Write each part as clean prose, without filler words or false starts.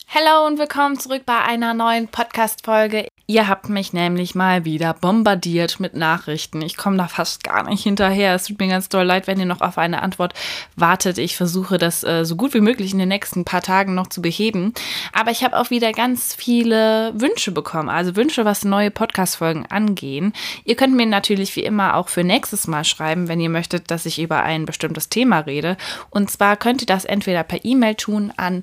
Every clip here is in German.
Hallo und willkommen zurück bei einer neuen Podcast-Folge. Ihr habt mich nämlich mal wieder bombardiert mit Nachrichten. Ich komme da fast gar nicht hinterher. Es tut mir ganz doll leid, wenn ihr noch auf eine Antwort wartet. Ich versuche das so gut wie möglich in den nächsten paar Tagen noch zu beheben. Aber ich habe auch wieder ganz viele Wünsche bekommen. Also Wünsche, was neue Podcast-Folgen angehen. Ihr könnt mir natürlich wie immer auch für nächstes Mal schreiben, wenn ihr möchtet, dass ich über ein bestimmtes Thema rede. Und zwar könnt ihr das entweder per E-Mail tun an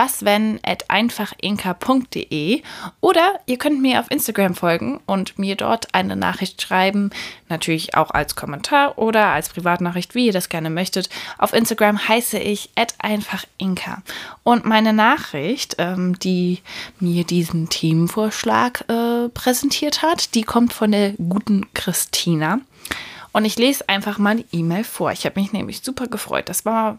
waswenn@einfachinka.de oder ihr könnt mir auf Instagram folgen und mir dort eine Nachricht schreiben, natürlich auch als Kommentar oder als Privatnachricht, wie ihr das gerne möchtet. Auf Instagram heiße ich @einfachinka. Und meine Nachricht, die mir diesen Themenvorschlag präsentiert hat, die kommt von der guten Christina. Und ich lese einfach mal die E-Mail vor. Ich habe mich nämlich super gefreut. Das war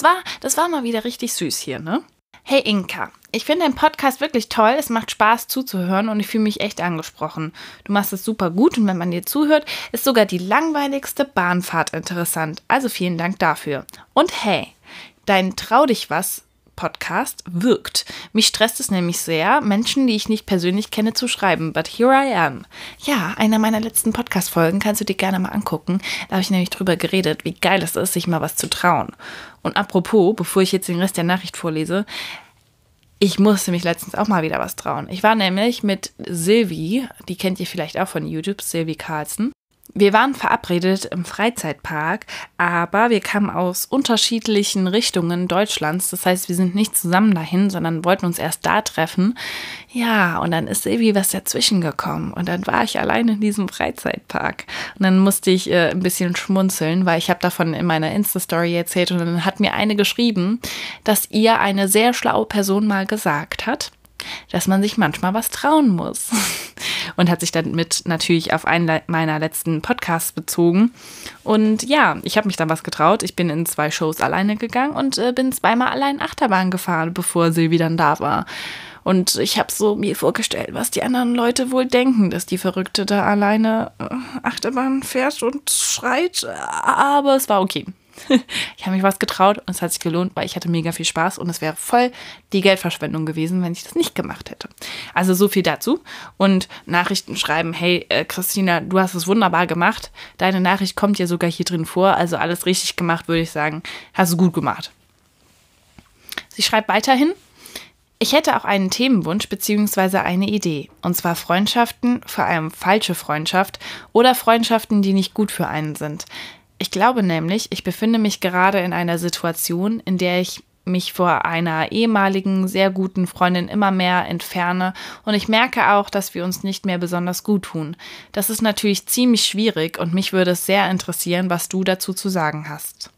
mal wieder richtig süß hier, ne? Hey Inka, ich finde den Podcast wirklich toll. Es macht Spaß zuzuhören und ich fühle mich echt angesprochen. Du machst es super gut und wenn man dir zuhört, ist sogar die langweiligste Bahnfahrt interessant. Also vielen Dank dafür. Und hey, dein Trau dich was Podcast wirkt. Mich stresst es nämlich sehr, Menschen, die ich nicht persönlich kenne, zu schreiben. But here I am. Ja, eine meiner letzten Podcast-Folgen kannst du dir gerne mal angucken. Da habe ich nämlich drüber geredet, wie geil es ist, sich mal was zu trauen. Und apropos, bevor ich jetzt den Rest der Nachricht vorlese, ich musste mich letztens auch mal wieder was trauen. Ich war nämlich mit Silvi, die kennt ihr vielleicht auch von YouTube, Silvi Carlson. Wir waren verabredet im Freizeitpark, aber wir kamen aus unterschiedlichen Richtungen Deutschlands. Das heißt, wir sind nicht zusammen dahin, sondern wollten uns erst da treffen. Ja, und dann ist irgendwie was dazwischen gekommen. Und dann war ich allein in diesem Freizeitpark. Und dann musste ich ein bisschen schmunzeln, weil ich habe davon in meiner Insta-Story erzählt. Und dann hat mir eine geschrieben, dass ihr eine sehr schlaue Person mal gesagt hat, dass man sich manchmal was trauen muss. Und hat sich dann mit natürlich auf einen meiner letzten Podcasts bezogen. Und ja, ich habe mich dann was getraut. Ich bin in 2 Shows alleine gegangen und bin 2-mal allein Achterbahn gefahren, bevor Silvi dann da war. Und ich habe so mir vorgestellt, was die anderen Leute wohl denken, dass die Verrückte da alleine Achterbahn fährt und schreit. Aber es war okay. Ich habe mich was getraut und es hat sich gelohnt, weil ich hatte mega viel Spaß und es wäre voll die Geldverschwendung gewesen, wenn ich das nicht gemacht hätte. Also so viel dazu. Und Nachrichten schreiben, hey Christina, du hast es wunderbar gemacht. Deine Nachricht kommt ja sogar hier drin vor. Also alles richtig gemacht, würde ich sagen. Hast du gut gemacht. Sie schreibt weiterhin, ich hätte auch einen Themenwunsch bzw. eine Idee. Und zwar Freundschaften, vor allem falsche Freundschaft oder Freundschaften, die nicht gut für einen sind. Ich glaube nämlich, ich befinde mich gerade in einer Situation, in der ich mich vor einer ehemaligen, sehr guten Freundin immer mehr entferne und ich merke auch, dass wir uns nicht mehr besonders gut tun. Das ist natürlich ziemlich schwierig und mich würde es sehr interessieren, was du dazu zu sagen hast.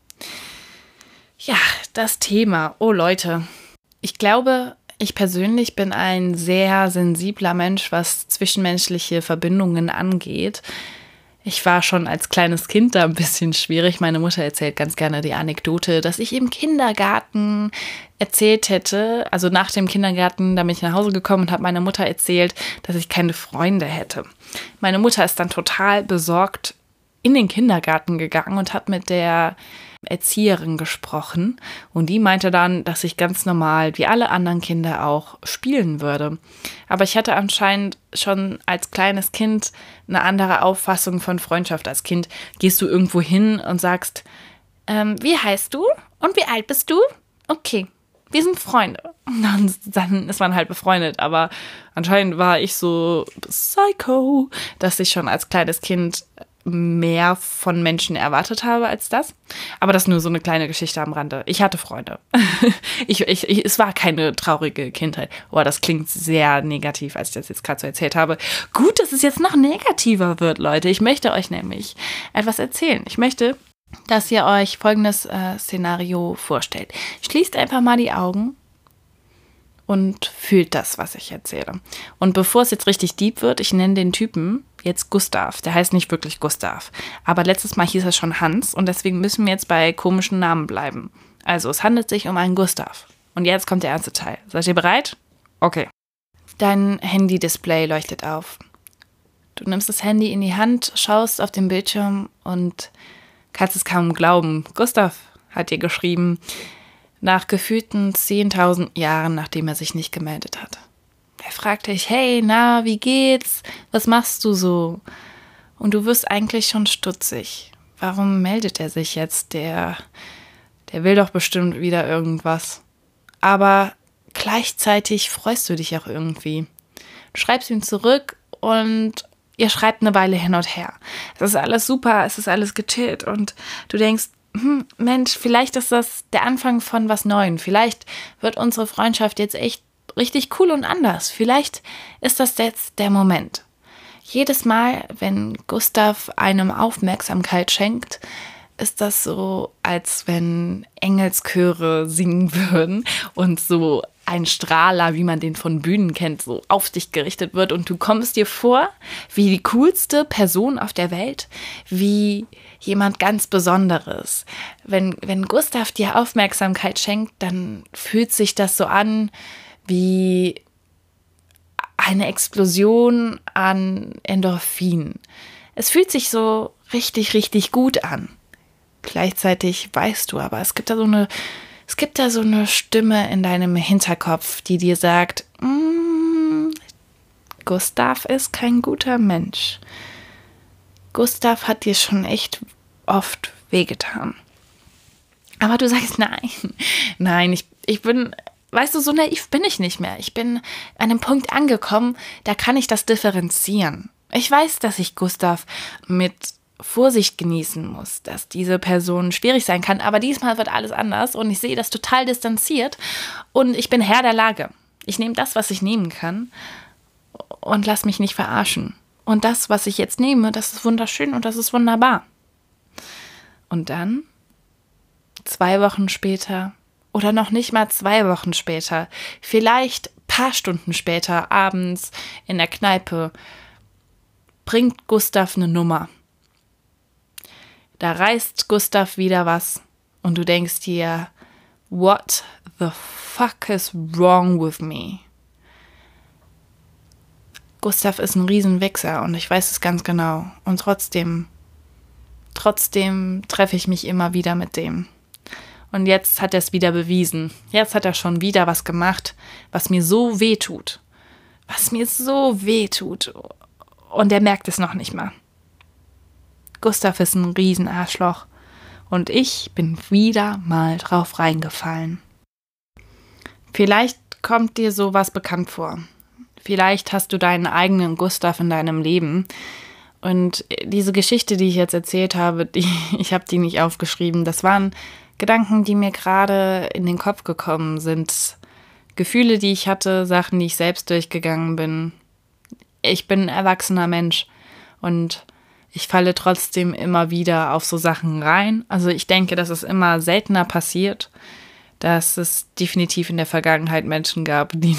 Ja, das Thema. Oh Leute, ich glaube, ich persönlich bin ein sehr sensibler Mensch, was zwischenmenschliche Verbindungen angeht. Ich war schon als kleines Kind da ein bisschen schwierig. Meine Mutter erzählt ganz gerne die Anekdote, dass ich im Kindergarten erzählt hätte, also nach dem Kindergarten, da bin ich nach Hause gekommen und habe meiner Mutter erzählt, dass ich keine Freunde hätte. Meine Mutter ist dann total besorgt in den Kindergarten gegangen und hat mit der Erzieherin gesprochen und die meinte dann, dass ich ganz normal wie alle anderen Kinder auch spielen würde. Aber ich hatte anscheinend schon als kleines Kind eine andere Auffassung von Freundschaft. Als Kind gehst du irgendwo hin und sagst, wie heißt du und wie alt bist du? Okay, wir sind Freunde. Und dann ist man halt befreundet, aber anscheinend war ich so psycho, dass ich schon als kleines Kind mehr von Menschen erwartet habe als das. Aber das ist nur so eine kleine Geschichte am Rande. Ich hatte Freunde. Es war keine traurige Kindheit. Oh, das klingt sehr negativ, als ich das jetzt gerade so erzählt habe. Gut, dass es jetzt noch negativer wird, Leute. Ich möchte euch nämlich etwas erzählen. Ich möchte, dass ihr euch folgendes Szenario vorstellt. Schließt einfach mal die Augen und fühlt das, was ich erzähle. Und bevor es jetzt richtig deep wird, ich nenne den Typen jetzt Gustav. Der heißt nicht wirklich Gustav. Aber letztes Mal hieß er schon Hans und deswegen müssen wir jetzt bei komischen Namen bleiben. Also es handelt sich um einen Gustav. Und jetzt kommt der ernste Teil. Seid ihr bereit? Okay. Dein Handy-Display leuchtet auf. Du nimmst das Handy in die Hand, schaust auf den Bildschirm und kannst es kaum glauben. Gustav hat dir geschrieben, nach gefühlten 10.000 Jahren, nachdem er sich nicht gemeldet hat. Er fragt dich, hey, na, wie geht's? Was machst du so? Und du wirst eigentlich schon stutzig. Warum meldet er sich jetzt? Der will doch bestimmt wieder irgendwas. Aber gleichzeitig freust du dich auch irgendwie. Du schreibst ihm zurück und ihr schreibt eine Weile hin und her. Es ist alles super, es ist alles gechillt und du denkst, Mensch, vielleicht ist das der Anfang von was Neuem. Vielleicht wird unsere Freundschaft jetzt echt richtig cool und anders. Vielleicht ist das jetzt der Moment. Jedes Mal, wenn Gustav einem Aufmerksamkeit schenkt, ist das so, als wenn Engelschöre singen würden und so ein Strahler, wie man den von Bühnen kennt, so auf dich gerichtet wird und du kommst dir vor wie die coolste Person auf der Welt, wie jemand ganz Besonderes. Wenn Gustav dir Aufmerksamkeit schenkt, dann fühlt sich das so an wie eine Explosion an Endorphin. Es fühlt sich so richtig, richtig gut an. Gleichzeitig weißt du aber, es gibt da so eine Stimme in deinem Hinterkopf, die dir sagt, Gustav ist kein guter Mensch. Gustav hat dir schon echt oft wehgetan. Aber du sagst, nein, ich bin, weißt du, so naiv bin ich nicht mehr. Ich bin an einem Punkt angekommen, da kann ich das differenzieren. Ich weiß, dass ich Gustav mit Vorsicht genießen muss, dass diese Person schwierig sein kann, aber diesmal wird alles anders und ich sehe das total distanziert und ich bin Herr der Lage. Ich nehme das, was ich nehmen kann und lass mich nicht verarschen. Und das, was ich jetzt nehme, das ist wunderschön und das ist wunderbar. Und dann, 2 Wochen später oder noch nicht mal 2 Wochen später, vielleicht ein paar Stunden später, abends in der Kneipe, bringt Gustav eine Nummer. Da reißt Gustav wieder was und du denkst dir, what the fuck is wrong with me? Gustav ist ein Riesenwichser und ich weiß es ganz genau. Und trotzdem treffe ich mich immer wieder mit dem. Und jetzt hat er es wieder bewiesen. Jetzt hat er schon wieder was gemacht, was mir so weh tut. Und er merkt es noch nicht mal. Gustav ist ein Riesenarschloch und ich bin wieder mal drauf reingefallen. Vielleicht kommt dir sowas bekannt vor. Vielleicht hast du deinen eigenen Gustav in deinem Leben. Und diese Geschichte, die ich jetzt erzählt habe, ich habe die nicht aufgeschrieben. Das waren Gedanken, die mir gerade in den Kopf gekommen sind. Gefühle, die ich hatte, Sachen, die ich selbst durchgegangen bin. Ich bin ein erwachsener Mensch und ich falle trotzdem immer wieder auf so Sachen rein. Also ich denke, dass es immer seltener passiert, dass es definitiv in der Vergangenheit Menschen gab, die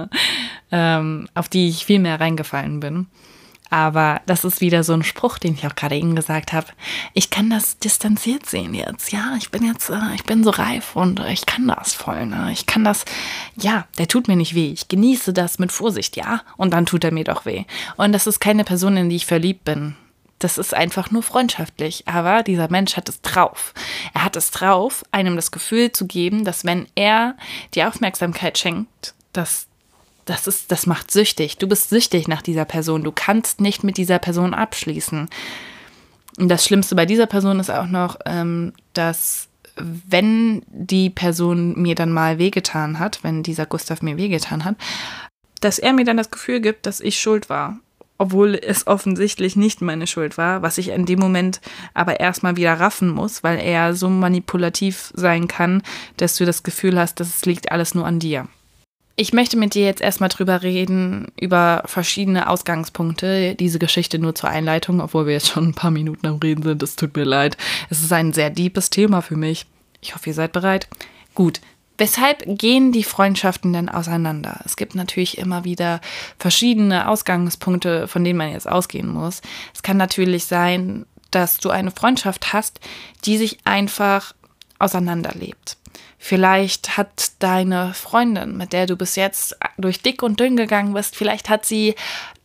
auf die ich viel mehr reingefallen bin. Aber das ist wieder so ein Spruch, den ich auch gerade eben gesagt habe. Ich kann das distanziert sehen jetzt. Ja, ich bin so reif und ich kann das voll. Ne? Ich kann das, ja, der tut mir nicht weh. Ich genieße das mit Vorsicht, ja. Und dann tut er mir doch weh. Und das ist keine Person, in die ich verliebt bin. Das ist einfach nur freundschaftlich. Aber dieser Mensch hat es drauf. Er hat es drauf, einem das Gefühl zu geben, dass wenn er die Aufmerksamkeit schenkt, das macht süchtig. Du bist süchtig nach dieser Person. Du kannst nicht mit dieser Person abschließen. Und das Schlimmste bei dieser Person ist auch noch, dass wenn die Person mir dann mal wehgetan hat, wenn dieser Gustav mir wehgetan hat, dass er mir dann das Gefühl gibt, dass ich schuld war. Obwohl es offensichtlich nicht meine Schuld war, was ich in dem Moment aber erstmal wieder raffen muss, weil er so manipulativ sein kann, dass du das Gefühl hast, dass es liegt alles nur an dir. Ich möchte mit dir jetzt erstmal drüber reden, über verschiedene Ausgangspunkte. Diese Geschichte nur zur Einleitung, obwohl wir jetzt schon ein paar Minuten am Reden sind. Es tut mir leid. Es ist ein sehr deepes Thema für mich. Ich hoffe, ihr seid bereit. Gut. Weshalb gehen die Freundschaften denn auseinander? Es gibt natürlich immer wieder verschiedene Ausgangspunkte, von denen man jetzt ausgehen muss. Es kann natürlich sein, dass du eine Freundschaft hast, die sich einfach auseinanderlebt. Vielleicht hat deine Freundin, mit der du bis jetzt durch dick und dünn gegangen bist, vielleicht hat sie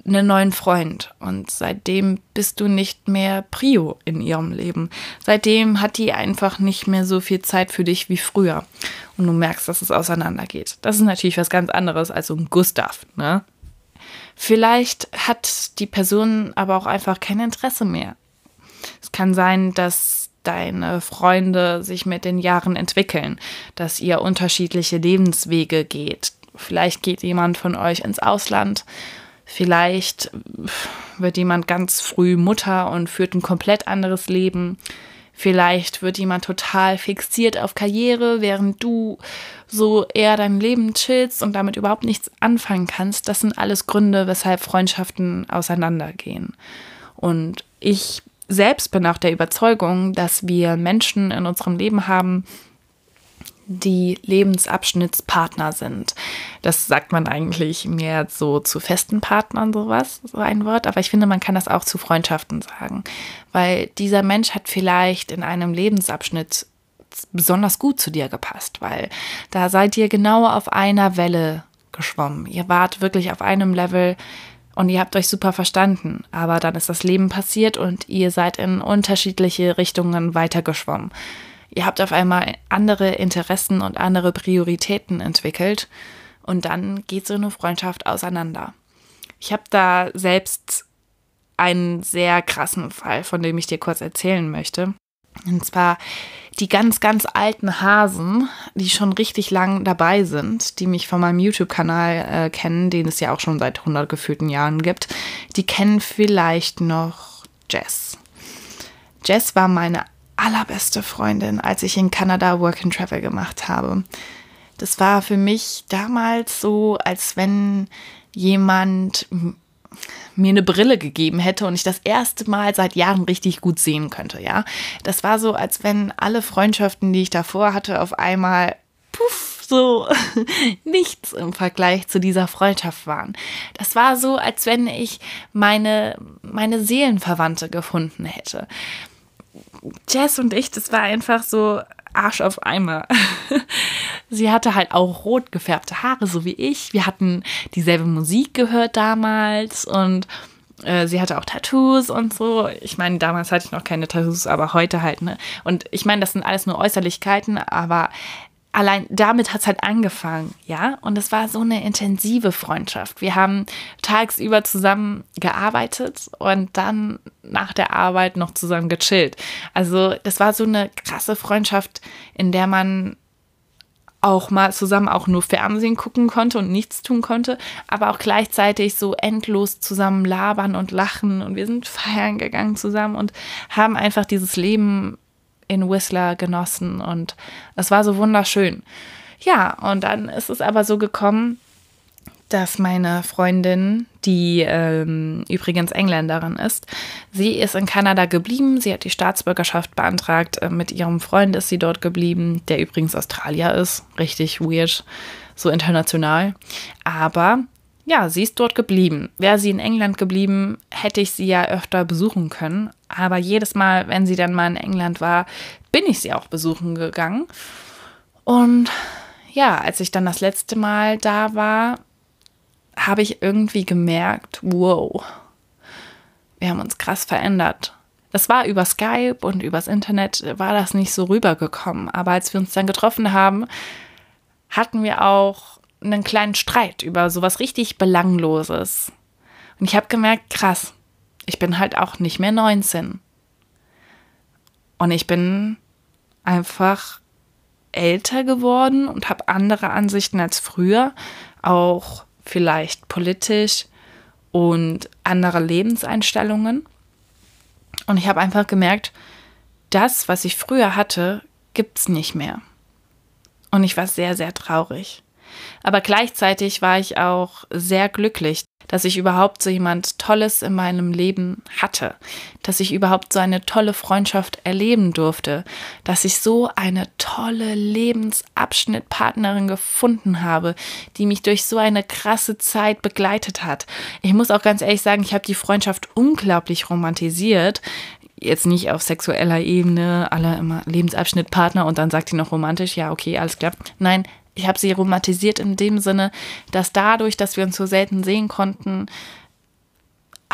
einen neuen Freund und seitdem bist du nicht mehr Prio in ihrem Leben. Seitdem hat die einfach nicht mehr so viel Zeit für dich wie früher und du merkst, dass es auseinandergeht. Das ist natürlich was ganz anderes als so ein Gustav, ne? Vielleicht hat die Person aber auch einfach kein Interesse mehr. Es kann sein, dass deine Freunde sich mit den Jahren entwickeln, dass ihr unterschiedliche Lebenswege geht. Vielleicht geht jemand von euch ins Ausland, vielleicht wird jemand ganz früh Mutter und führt ein komplett anderes Leben. Vielleicht wird jemand total fixiert auf Karriere, während du so eher dein Leben chillst und damit überhaupt nichts anfangen kannst. Das sind alles Gründe, weshalb Freundschaften auseinandergehen. Und ich selbst bin auch der Überzeugung, dass wir Menschen in unserem Leben haben, die Lebensabschnittspartner sind. Das sagt man eigentlich mehr so zu festen Partnern, sowas, so ein Wort. Aber ich finde, man kann das auch zu Freundschaften sagen. Weil dieser Mensch hat vielleicht in einem Lebensabschnitt besonders gut zu dir gepasst, weil da seid ihr genau auf einer Welle geschwommen. Ihr wart wirklich auf einem Level und ihr habt euch super verstanden. Aber dann ist das Leben passiert und ihr seid in unterschiedliche Richtungen weitergeschwommen. Ihr habt auf einmal andere Interessen und andere Prioritäten entwickelt und dann geht so eine Freundschaft auseinander. Ich habe da selbst einen sehr krassen Fall, von dem ich dir kurz erzählen möchte. Und zwar die ganz, ganz alten Hasen, die schon richtig lang dabei sind, die mich von meinem YouTube-Kanal kennen, den es ja auch schon seit 100 gefühlten Jahren gibt, die kennen vielleicht noch Jess. Jess war meine allerbeste Freundin, als ich in Kanada Work and Travel gemacht habe. Das war für mich damals so, als wenn jemand mir eine Brille gegeben hätte und ich das erste Mal seit Jahren richtig gut sehen könnte, ja. Das war so, als wenn alle Freundschaften, die ich davor hatte, auf einmal so nichts im Vergleich zu dieser Freundschaft waren. Das war so, als wenn ich meine Seelenverwandte gefunden hätte. Jess und ich, das war einfach so Arsch auf Eimer. Sie hatte halt auch rot gefärbte Haare, so wie ich. Wir hatten dieselbe Musik gehört damals und sie hatte auch Tattoos und so. Ich meine, damals hatte ich noch keine Tattoos, aber heute halt, ne? Und ich meine, das sind alles nur Äußerlichkeiten, aber allein damit hat es halt angefangen, ja. Und es war so eine intensive Freundschaft. Wir haben tagsüber zusammen gearbeitet und dann nach der Arbeit noch zusammen gechillt. Also das war so eine krasse Freundschaft, in der man auch mal zusammen auch nur Fernsehen gucken konnte und nichts tun konnte, aber auch gleichzeitig so endlos zusammen labern und lachen. Und wir sind feiern gegangen zusammen und haben einfach dieses Leben in Whistler genossen und es war so wunderschön. Ja, und dann ist es aber so gekommen, dass meine Freundin, die übrigens Engländerin ist, sie ist in Kanada geblieben, sie hat die Staatsbürgerschaft beantragt, mit ihrem Freund ist sie dort geblieben, der übrigens Australier ist, richtig weird, so international, aber ja, sie ist dort geblieben. Wäre sie in England geblieben, hätte ich sie ja öfter besuchen können. Aber jedes Mal, wenn sie dann mal in England war, bin ich sie auch besuchen gegangen. Und ja, als ich dann das letzte Mal da war, habe ich irgendwie gemerkt, wow, wir haben uns krass verändert. Das war über Skype und übers Internet war das nicht so rübergekommen. Aber als wir uns dann getroffen haben, hatten wir auch einen kleinen Streit über sowas richtig Belangloses. Und ich habe gemerkt, krass, ich bin halt auch nicht mehr 19. Und ich bin einfach älter geworden und habe andere Ansichten als früher, auch vielleicht politisch und andere Lebenseinstellungen. Und ich habe einfach gemerkt, das, was ich früher hatte, gibt's nicht mehr. Und ich war sehr, sehr traurig. Aber gleichzeitig war ich auch sehr glücklich, dass ich überhaupt so jemand Tolles in meinem Leben hatte, dass ich überhaupt so eine tolle Freundschaft erleben durfte, dass ich so eine tolle Lebensabschnittpartnerin gefunden habe, die mich durch so eine krasse Zeit begleitet hat. Ich muss auch ganz ehrlich sagen, ich habe die Freundschaft unglaublich romantisiert. Jetzt nicht auf sexueller Ebene, alle immer Lebensabschnittpartner und dann sagt sie noch romantisch, ja, okay, alles klar. Nein, ich habe sie romantisiert in dem Sinne, dass dadurch, dass wir uns so selten sehen konnten,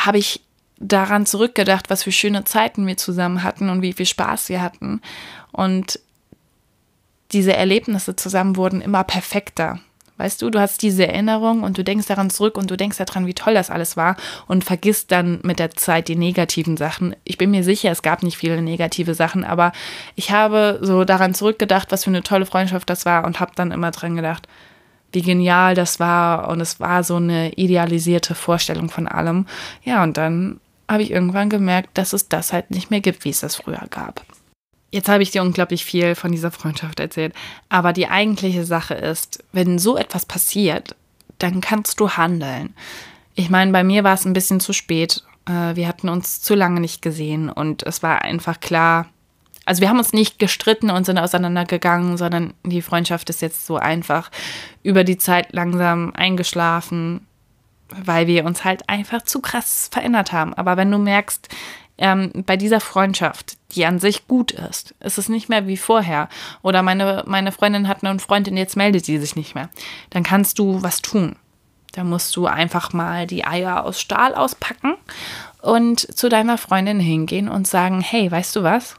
habe ich daran zurückgedacht, was für schöne Zeiten wir zusammen hatten und wie viel Spaß wir hatten. Und diese Erlebnisse zusammen wurden immer perfekter. Weißt du, du hast diese Erinnerung und du denkst daran zurück und du denkst daran, wie toll das alles war und vergisst dann mit der Zeit die negativen Sachen. Ich bin mir sicher, es gab nicht viele negative Sachen, aber ich habe so daran zurückgedacht, was für eine tolle Freundschaft das war und habe dann immer dran gedacht, wie genial das war und es war so eine idealisierte Vorstellung von allem. Ja, und dann habe ich irgendwann gemerkt, dass es das halt nicht mehr gibt, wie es das früher gab. Jetzt habe ich dir unglaublich viel von dieser Freundschaft erzählt, aber die eigentliche Sache ist, wenn so etwas passiert, dann kannst du handeln. Ich meine, bei mir war es ein bisschen zu spät. Wir hatten uns zu lange nicht gesehen und es war einfach klar, also wir haben uns nicht gestritten und sind auseinandergegangen, sondern die Freundschaft ist jetzt so einfach über die Zeit langsam eingeschlafen, weil wir uns halt einfach zu krass verändert haben. Aber wenn du merkst, bei dieser Freundschaft, die an sich gut ist es nicht mehr wie vorher. Oder meine Freundin hat einen Freund und jetzt meldet sie sich nicht mehr. Dann kannst du was tun. Da musst du einfach mal die Eier aus Stahl auspacken und zu deiner Freundin hingehen und sagen, hey, weißt du was?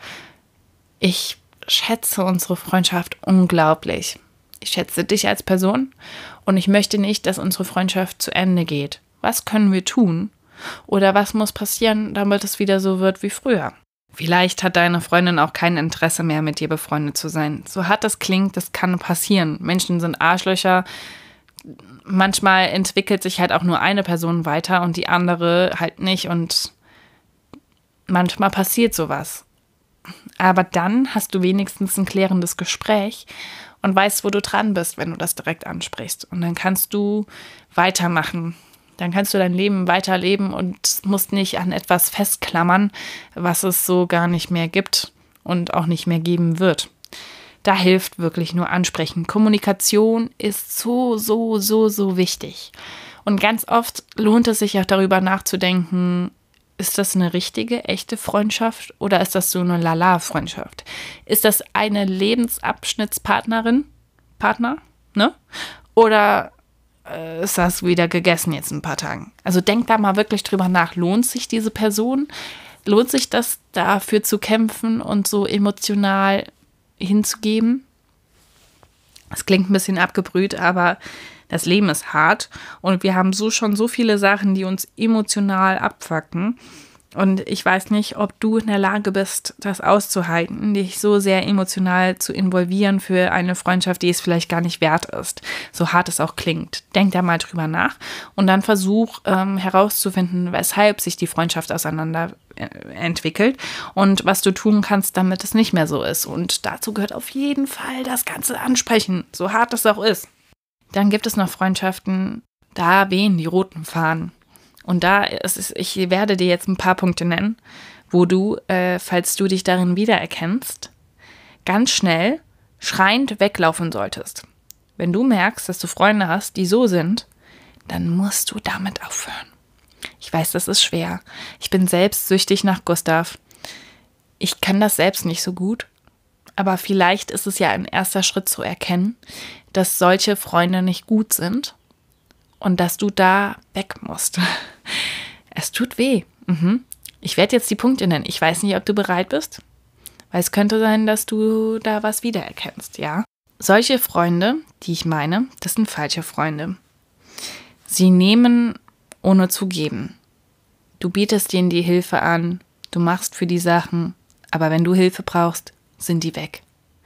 Ich schätze unsere Freundschaft unglaublich. Ich schätze dich als Person und ich möchte nicht, dass unsere Freundschaft zu Ende geht. Was können wir tun? Oder was muss passieren, damit es wieder so wird wie früher? Vielleicht hat deine Freundin auch kein Interesse mehr, mit dir befreundet zu sein. So hart das klingt, das kann passieren. Menschen sind Arschlöcher. Manchmal entwickelt sich halt auch nur eine Person weiter und die andere halt nicht. Und manchmal passiert sowas. Aber dann hast du wenigstens ein klärendes Gespräch und weißt, wo du dran bist, wenn du das direkt ansprichst. Und dann kannst du weitermachen. Dann kannst du dein Leben weiterleben und musst nicht an etwas festklammern, was es so gar nicht mehr gibt und auch nicht mehr geben wird. Da hilft wirklich nur ansprechen. Kommunikation ist so wichtig. Und ganz oft lohnt es sich auch darüber nachzudenken, ist das eine richtige, echte Freundschaft oder ist das so eine Lala-Freundschaft? Ist das eine Lebensabschnittspartnerin, Partner, ne? Oder ist das wieder gegessen jetzt in ein paar Tagen? Also denk da mal wirklich drüber nach. Lohnt sich diese Person? Lohnt sich das, dafür zu kämpfen und so emotional hinzugeben? Das klingt ein bisschen abgebrüht, aber das Leben ist hart und wir haben schon so viele Sachen, die uns emotional abfucken. Und ich weiß nicht, ob du in der Lage bist, das auszuhalten, dich so sehr emotional zu involvieren für eine Freundschaft, die es vielleicht gar nicht wert ist. So hart es auch klingt. Denk da mal drüber nach und dann versuch herauszufinden, weshalb sich die Freundschaft auseinander entwickelt und was du tun kannst, damit es nicht mehr so ist. Und dazu gehört auf jeden Fall das Ganze ansprechen, so hart es auch ist. Dann gibt es noch Freundschaften, da wehen die roten Fahnen. Und ich werde dir jetzt ein paar Punkte nennen, wo du, falls du dich darin wiedererkennst, ganz schnell schreiend weglaufen solltest. Wenn du merkst, dass du Freunde hast, die so sind, dann musst du damit aufhören. Ich weiß, das ist schwer. Ich bin selbst süchtig nach Gustav. Ich kann das selbst nicht so gut. Aber vielleicht ist es ja ein erster Schritt zu erkennen, dass solche Freunde nicht gut sind und dass du da weg musst. Es tut weh. Ich werde jetzt die Punkte nennen. Ich weiß nicht, ob du bereit bist, weil es könnte sein, dass du da was wiedererkennst, ja? Solche Freunde, die ich meine, das sind falsche Freunde. Sie nehmen, ohne zu geben. Du bietest ihnen die Hilfe an, du machst für die Sachen, aber wenn du Hilfe brauchst, sind die weg.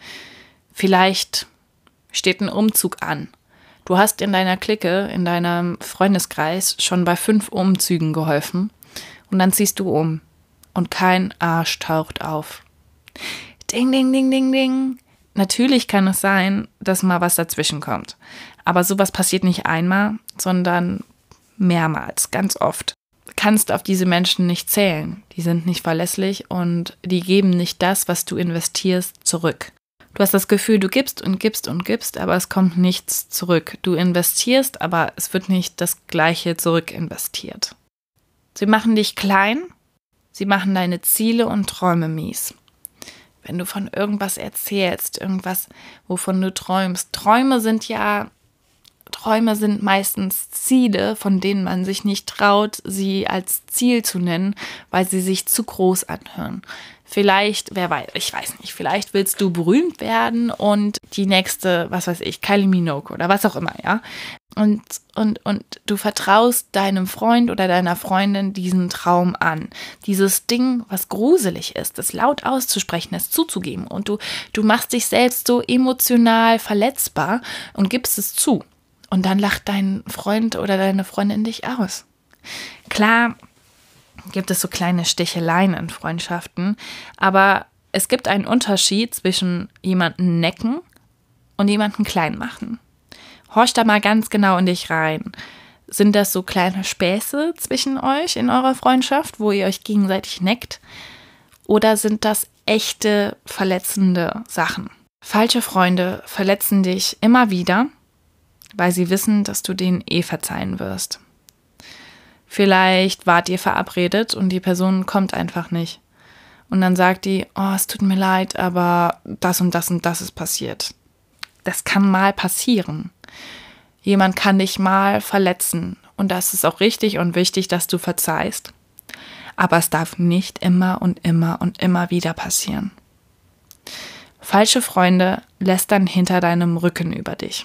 Vielleicht steht ein Umzug an. Du hast in deiner Clique, in deinem Freundeskreis schon bei 5 Umzügen geholfen und dann ziehst du um und kein Arsch taucht auf. Ding, ding, ding, ding, ding. Natürlich kann es sein, dass mal was dazwischen kommt. Aber sowas passiert nicht einmal, sondern mehrmals, ganz oft. Du kannst auf diese Menschen nicht zählen. Die sind nicht verlässlich und die geben nicht das, was du investierst, zurück. Du hast das Gefühl, du gibst und gibst und gibst, aber es kommt nichts zurück. Du investierst, aber es wird nicht das Gleiche zurück investiert. Sie machen dich klein, sie machen deine Ziele und Träume mies. Wenn du von irgendwas erzählst, irgendwas, wovon du träumst. Träume sind ja Träume sind meistens Ziele, von denen man sich nicht traut, sie als Ziel zu nennen, weil sie sich zu groß anhören. Vielleicht, wer weiß, ich weiß nicht, vielleicht willst du berühmt werden und die nächste, was weiß ich, Kylie Minogue oder was auch immer, ja. Und du vertraust deinem Freund oder deiner Freundin diesen Traum an. Dieses Ding, was gruselig ist, das laut auszusprechen, es zuzugeben. Und du machst dich selbst so emotional verletzbar und gibst es zu. Und dann lacht dein Freund oder deine Freundin dich aus. Klar, gibt es so kleine Sticheleien in Freundschaften, aber es gibt einen Unterschied zwischen jemanden necken und jemanden klein machen. Horch da mal ganz genau in dich rein. Sind das so kleine Späße zwischen euch in eurer Freundschaft, wo ihr euch gegenseitig neckt? Oder sind das echte, verletzende Sachen? Falsche Freunde verletzen dich immer wieder, weil sie wissen, dass du denen verzeihen wirst. Vielleicht wart ihr verabredet und die Person kommt einfach nicht. Und dann sagt die, oh, es tut mir leid, aber das und das und das ist passiert. Das kann mal passieren. Jemand kann dich mal verletzen. Und das ist auch richtig und wichtig, dass du verzeihst. Aber es darf nicht immer und immer und immer wieder passieren. Falsche Freunde lästern hinter deinem Rücken über dich.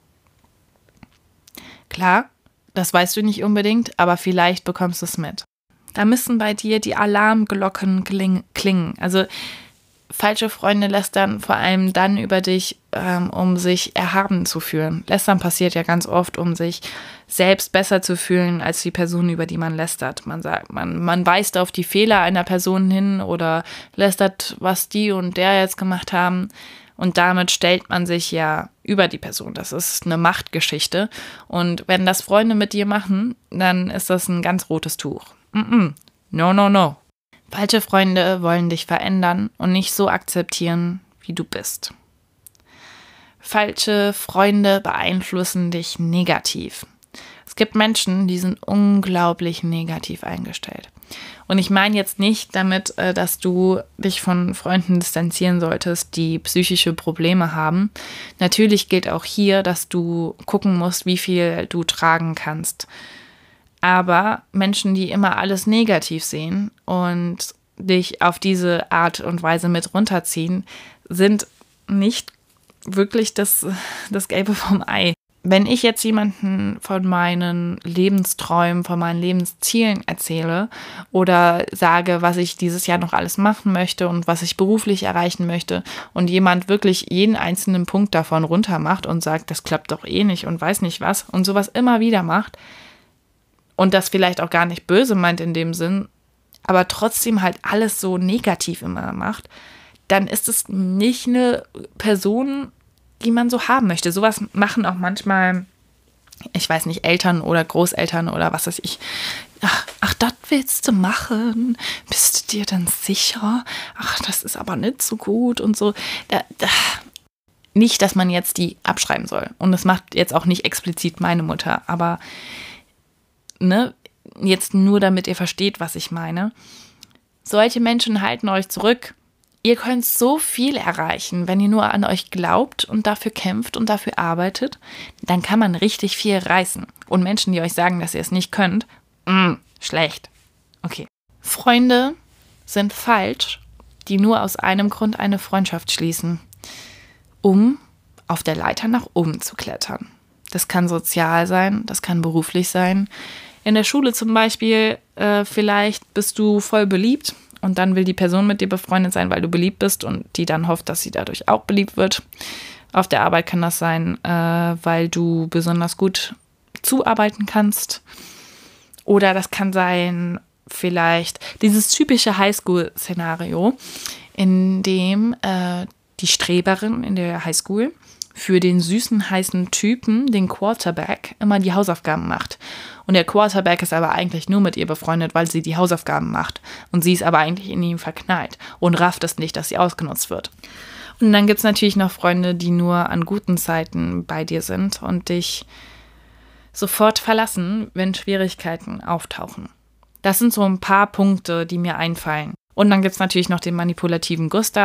Klar, das weißt du nicht unbedingt, aber vielleicht bekommst du es mit. Da müssen bei dir die Alarmglocken klingen. Also falsche Freunde lästern vor allem dann über dich, um sich erhaben zu fühlen. Lästern passiert ja ganz oft, um sich selbst besser zu fühlen als die Person, über die man lästert. Man sagt, man weist auf die Fehler einer Person hin oder lästert, was die und der jetzt gemacht haben. Und damit stellt man sich ja über die Person. Das ist eine Machtgeschichte. Und wenn das Freunde mit dir machen, dann ist das ein ganz rotes Tuch. No, no, no. Falsche Freunde wollen dich verändern und nicht so akzeptieren, wie du bist. Falsche Freunde beeinflussen dich negativ. Es gibt Menschen, die sind unglaublich negativ eingestellt. Und ich meine jetzt nicht damit, dass du dich von Freunden distanzieren solltest, die psychische Probleme haben. Natürlich gilt auch hier, dass du gucken musst, wie viel du tragen kannst. Aber Menschen, die immer alles negativ sehen und dich auf diese Art und Weise mit runterziehen, sind nicht wirklich das Gelbe vom Ei. Wenn ich jetzt jemanden von meinen Lebensträumen, von meinen Lebenszielen erzähle oder sage, was ich dieses Jahr noch alles machen möchte und was ich beruflich erreichen möchte und jemand wirklich jeden einzelnen Punkt davon runter macht und sagt, das klappt doch eh nicht und weiß nicht was und sowas immer wieder macht und das vielleicht auch gar nicht böse meint in dem Sinn, aber trotzdem halt alles so negativ immer macht, dann ist es nicht eine Person, die man so haben möchte. Sowas machen auch manchmal, ich weiß nicht, Eltern oder Großeltern oder was weiß ich. Ach, das willst du machen? Bist du dir denn sicher? Ach, das ist aber nicht so gut und so. Nicht, dass man jetzt die abschreiben soll. Und das macht jetzt auch nicht explizit meine Mutter. Aber jetzt nur, damit ihr versteht, was ich meine. Solche Menschen halten euch zurück. Ihr könnt so viel erreichen, wenn ihr nur an euch glaubt und dafür kämpft und dafür arbeitet, dann kann man richtig viel reißen. Und Menschen, die euch sagen, dass ihr es nicht könnt, schlecht. Okay. Freunde sind falsch, die nur aus einem Grund eine Freundschaft schließen, um auf der Leiter nach oben zu klettern. Das kann sozial sein, das kann beruflich sein. In der Schule zum Beispiel, vielleicht bist du voll beliebt. Und dann will die Person mit dir befreundet sein, weil du beliebt bist und die dann hofft, dass sie dadurch auch beliebt wird. Auf der Arbeit kann das sein, weil du besonders gut zuarbeiten kannst. Oder das kann sein, vielleicht dieses typische Highschool-Szenario, in dem die Streberin in der Highschool für den süßen, heißen Typen, den Quarterback, immer die Hausaufgaben macht. Und der Quarterback ist aber eigentlich nur mit ihr befreundet, weil sie die Hausaufgaben macht. Und sie ist aber eigentlich in ihm verknallt und rafft es nicht, dass sie ausgenutzt wird. Und dann gibt es natürlich noch Freunde, die nur an guten Zeiten bei dir sind und dich sofort verlassen, wenn Schwierigkeiten auftauchen. Das sind so ein paar Punkte, die mir einfallen. Und dann gibt es natürlich noch den manipulativen Gustav.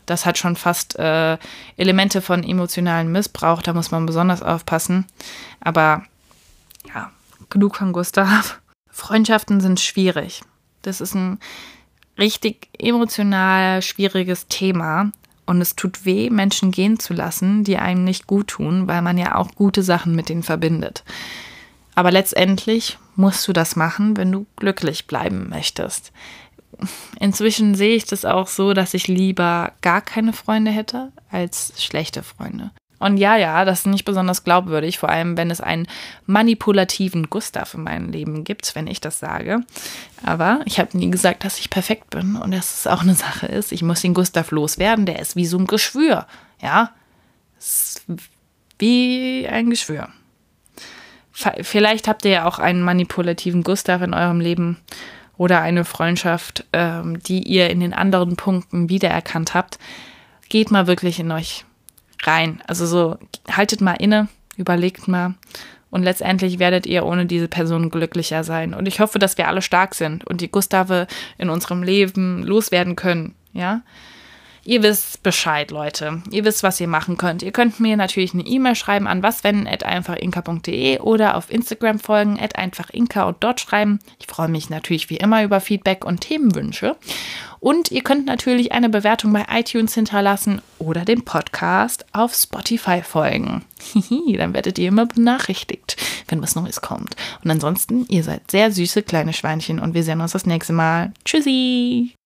das hat schon fast Elemente von emotionalen Missbrauch. Da muss man besonders aufpassen. Aber ja, genug von Gustav. Freundschaften sind schwierig. Das ist ein richtig emotional schwieriges Thema. Und es tut weh, Menschen gehen zu lassen, die einem nicht gut tun, weil man ja auch gute Sachen mit denen verbindet. Aber letztendlich musst du das machen, wenn du glücklich bleiben möchtest. Inzwischen sehe ich das auch so, dass ich lieber gar keine Freunde hätte als schlechte Freunde. Und ja, das ist nicht besonders glaubwürdig, vor allem wenn es einen manipulativen Gustav in meinem Leben gibt, wenn ich das sage. Aber ich habe nie gesagt, dass ich perfekt bin und dass es auch eine Sache ist. Ich muss den Gustav loswerden, der ist wie so ein Geschwür. Ja, ist wie ein Geschwür. Vielleicht habt ihr ja auch einen manipulativen Gustav in eurem Leben oder eine Freundschaft, die ihr in den anderen Punkten wiedererkannt habt. Geht mal wirklich in euch rein. Also so, haltet mal inne, überlegt mal und letztendlich werdet ihr ohne diese Person glücklicher sein. Und ich hoffe, dass wir alle stark sind und die Gustave in unserem Leben loswerden können, ja. Ihr wisst Bescheid, Leute. Ihr wisst, was ihr machen könnt. Ihr könnt mir natürlich eine E-Mail schreiben an waswenn@einfachinka.de oder auf Instagram folgen @einfachinka und dort schreiben. Ich freue mich natürlich wie immer über Feedback und Themenwünsche. Und ihr könnt natürlich eine Bewertung bei iTunes hinterlassen oder dem Podcast auf Spotify folgen. Dann werdet ihr immer benachrichtigt, wenn was Neues kommt. Und ansonsten, ihr seid sehr süße kleine Schweinchen und wir sehen uns das nächste Mal. Tschüssi!